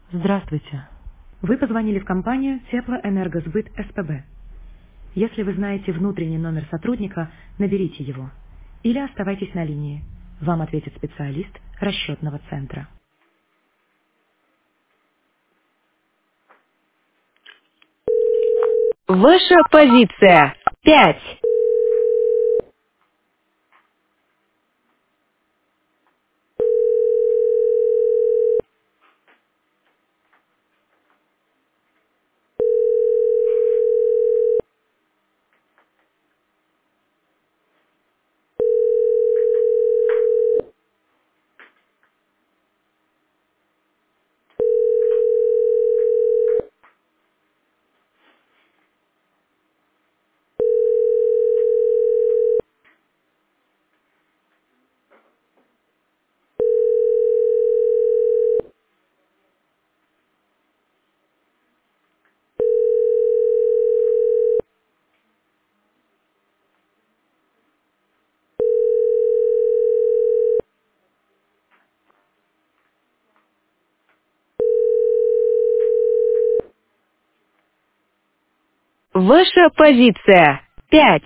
Здравствуйте. Вы позвонили в компанию Теплоэнергосбыт СПБ. Если вы знаете внутренний номер сотрудника, наберите его. Или оставайтесь на линии. Вам ответит специалист расчетного центра. Ваша позиция. 5. Ваша позиция. 5.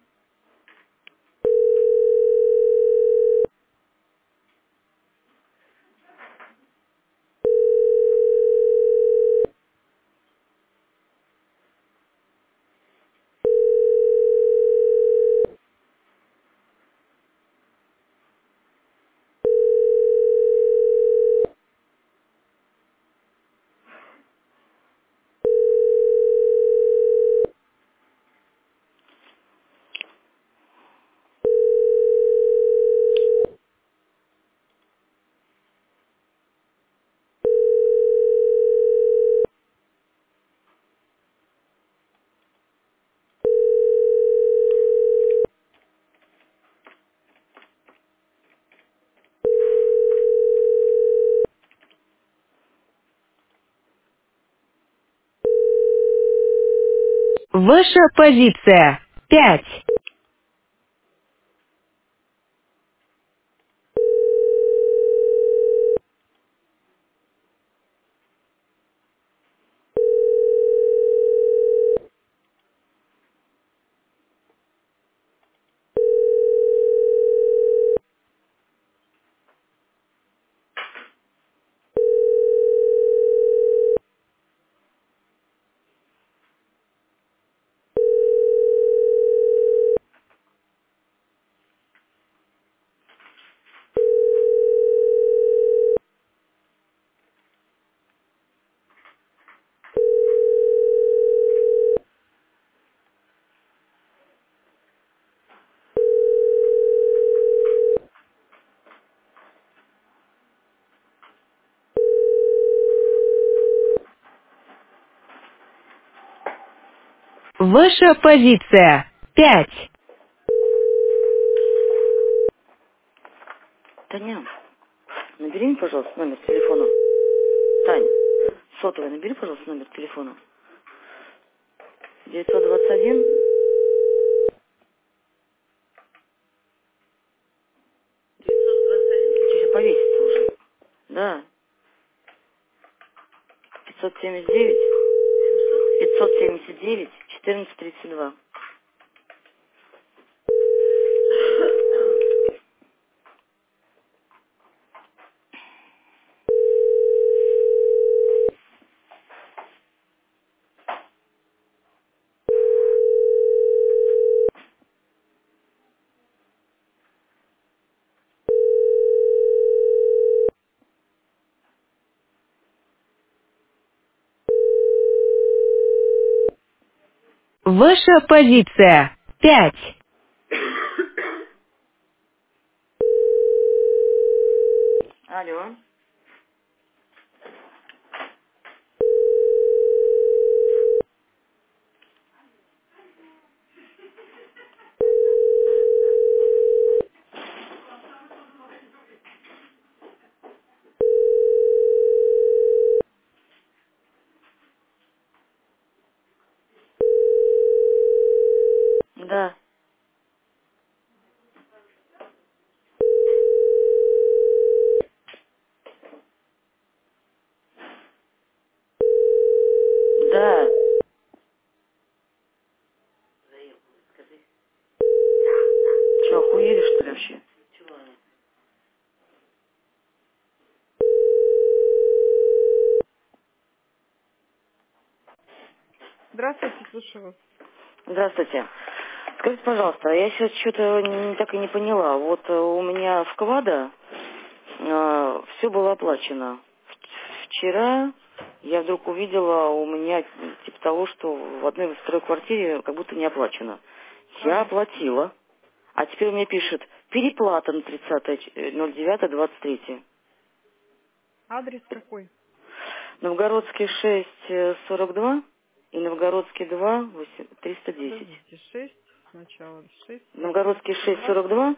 Ваша позиция. 5. Ваша позиция. 5. Таня, набери мне, пожалуйста, номер телефона. Тань, сотовый, набери, пожалуйста, номер телефона. 921. Тебе повесится уже. Да. 579. 579. 1432. Ваша позиция. 5. Алло. Да. Здравствуйте, слушаю вас. Здравствуйте. Скажите, пожалуйста, я сейчас что-то так и не поняла. Вот у меня вклада все было оплачено. Вчера я вдруг увидела у меня типа того, что в одной и второй квартире как будто не оплачено. Я оплатила, а теперь мне пишет переплата на 30.09.23. Адрес какой? Новгородский 642 и Новгородский 2 310. Подождите, 6 сначала. 6. Новгородский 642.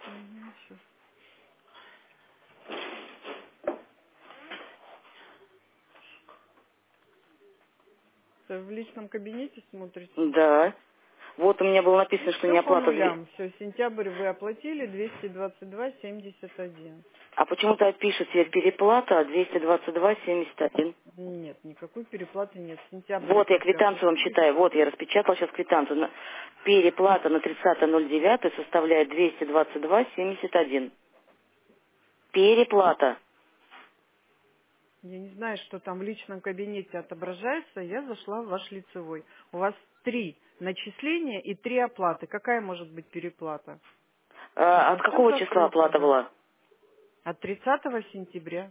Это в личном кабинете смотрите? Да. Вот у меня было написано, что Все не по оплата. нулям. Все, сентябрь вы оплатили 222,71. А почему-то пишет теперь переплата 222,71. Нет, никакой переплаты нет. Сентябрь. Вот я квитанцию вам считаю. Вот я распечатала сейчас квитанцию. Переплата на 30.09 составляет 222,71. Переплата. Я не знаю, что там в личном кабинете отображается. Я зашла в ваш лицевой. У вас 3 начисления и 3 оплаты. Какая может быть переплата? От какого Всё числа закрыто, оплата да. была? От 30 сентября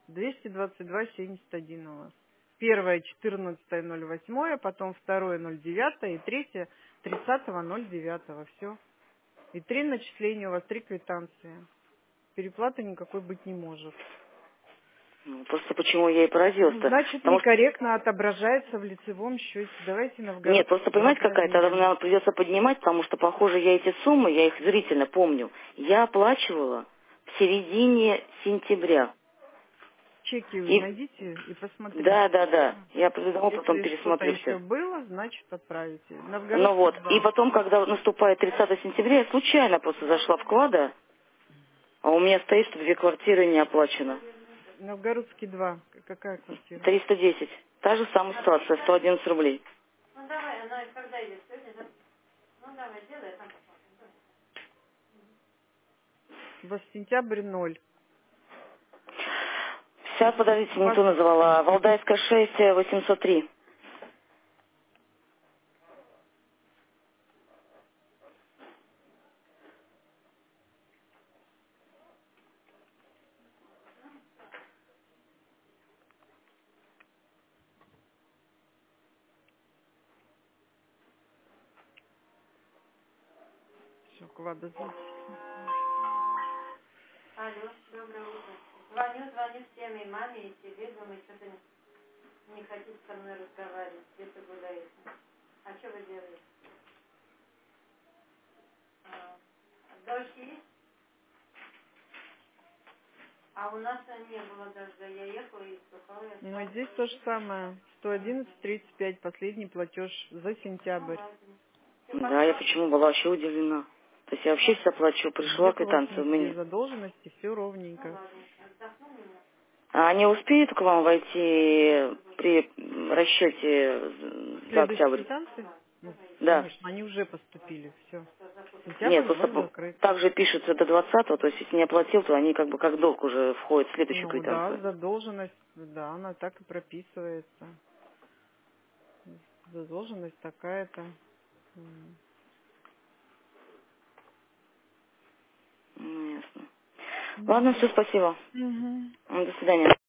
222,71 у вас. Первое 14.08, потом второе 09 и третье 30.09. Все. И 3 начисления у вас, 3 квитанции. Переплаты никакой быть не может. Просто почему я и поразилась-то? Значит, Потому что... некорректно отображается в лицевом счете. Давайте на Нет, просто понимаете, какая-то проверим. нам придется поднимать, потому что, похоже, я эти суммы, я их зрительно помню, я оплачивала в середине сентября. Чеки вы И... найдите и посмотрите. Да. Я приду домой, потом Если что-то пересмотрю еще все. было, значит отправите. Ну вот, Да. и потом, когда наступает 30 сентября, я случайно просто зашла в вклада, а у меня стоит, что 2 квартиры не оплачено. Новгородский 2. Какая квартира? 310. Та же самая ситуация, 111 рублей. У вас сентябрь 0. Сейчас, подождите, не ту назвала. Валдайская 6, 803. Все, квада запись. Алло, доброе утро. Звоню всем, и маме, и тебе, думаю, что-то не хотите со мной разговаривать, где-то гуляете. А что вы делаете? Дождь есть? А у нас не было дождя. Я ехала и ступала. Ну и здесь то же самое. 111,35, последний платеж за сентябрь. Да, я почему была вообще удивлена. То есть я вообще все плачу, пришла Нет у вас квитанцию нигде мне. задолженности, все ровненько. А они успеют к вам войти при расчете за Следующие октябрь? квитанции? Ну, Да. конечно, они уже поступили, все. Нет, Сентябрь у просто вас закрыт. так же пишется до 20-го, то есть если не оплатил, то они как бы как долг уже входит в следующую Ну да, квитанцию. задолженность, да, она так и прописывается. Задолженность такая-то. Ясно. Ладно, все, спасибо. Мгм. До свидания.